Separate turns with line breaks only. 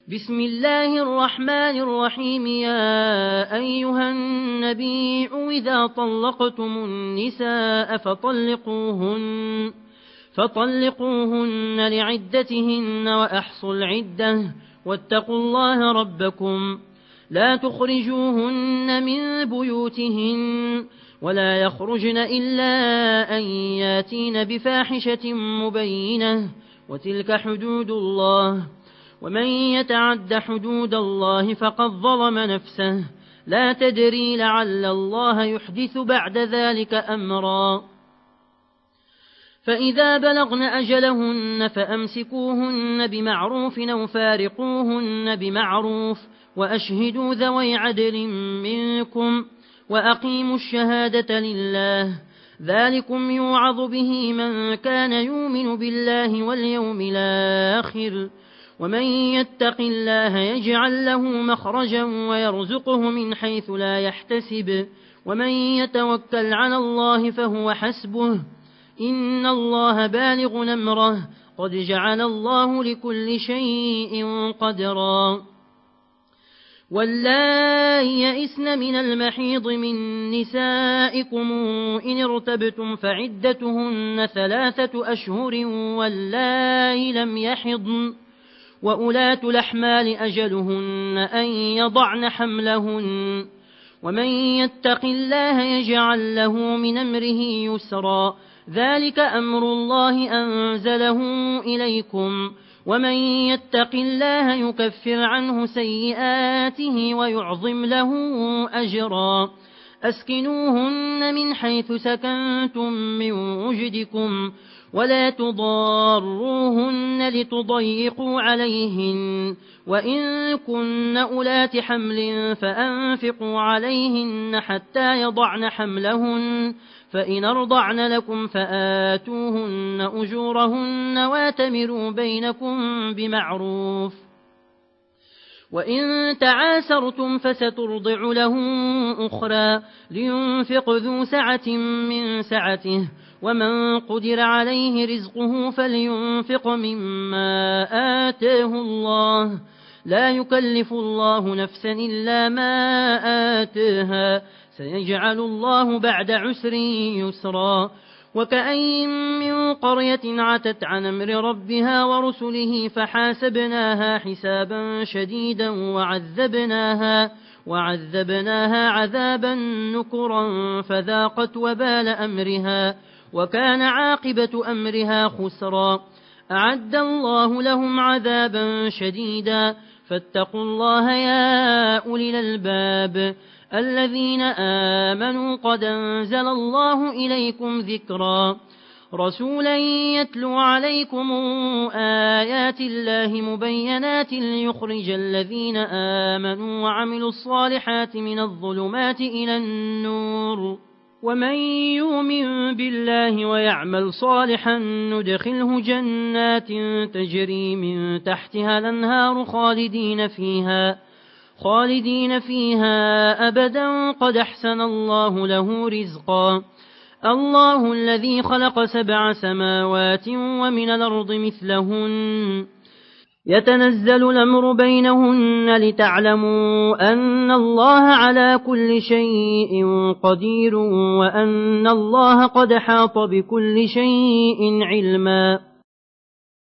بسم الله الرحمن الرحيم. يا أيها النبي إذا طلقتم النساء فطلقوهن لعدتهن وأحصوا العدة واتقوا الله ربكم لا تخرجوهن من بيوتهن ولا يخرجن إلا أن ياتين بفاحشة مبينة وتلك حدود الله ومن يتعد حدود الله فقد ظلم نفسه لا تدري لعل الله يحدث بعد ذلك أمرا. فإذا بلغن أجلهن فأمسكوهن بمعروف أو فارقوهن بمعروف وأشهدوا ذوي عدل منكم وأقيموا الشهادة لله ذلكم يوعظ به من كان يؤمن بالله واليوم الآخر ومن يتق الله يجعل له مخرجا ويرزقه من حيث لا يحتسب ومن يتوكل على الله فهو حسبه إن الله بالغ أمره قد جعل الله لكل شيء قدرا. واللائي يئسن من المحيض من نسائكم إن ارتبتم فعدتهن 3 أشهر واللائي لم يحضن وأولاة الأحمال أجلهن أن يضعن حملهن ومن يتق الله يجعل له من أمره يسرا ذلك أمر الله أنزله إليكم ومن يتق الله يكفر عنه سيئاته ويعظم له أجرا. أسكنوهن من حيث سكنتم من وجدكم ولا تضاروهن لتضيقوا عليهن وإن كن أولات حمل فأنفقوا عليهن حتى يضعن حملهن فإن أرضعن لكم فآتوهن أجورهن واتمروا بينكم بمعروف وإن تعاسرتم فسترضع له أخرى لينفق ذو سعة من سعته ومن قدر عليه رزقه فلينفق مما آتاه الله لا يكلف الله نفسا إلا ما آتاها سيجعل الله بعد عسر يسرا. وكأين من قرية عتت عن أمر ربها ورسله فحاسبناها حسابا شديدا وعذبناها عذابا نكرا فذاقت وبال أمرها وكان عاقبة أمرها خسرا. أعد الله لهم عذابا شديدا فاتقوا الله يا أولي الألباب الذين آمنوا قد أنزل الله إليكم ذكرا رسولا يتلو عليكم آيات الله مبينات ليخرج الذين آمنوا وعملوا الصالحات من الظلمات إلى النور ومن يؤمن بالله ويعمل صالحا ندخله جنات تجري من تحتها الأنهار خالدين فيها أبدا قد أحسن الله له رزقا. الله الذي خلق 7 سماوات ومن الأرض مثلهن يتنزل الأمر بينهن لتعلموا أن الله على كل شيء قدير وأن الله قد حاط بكل شيء علما.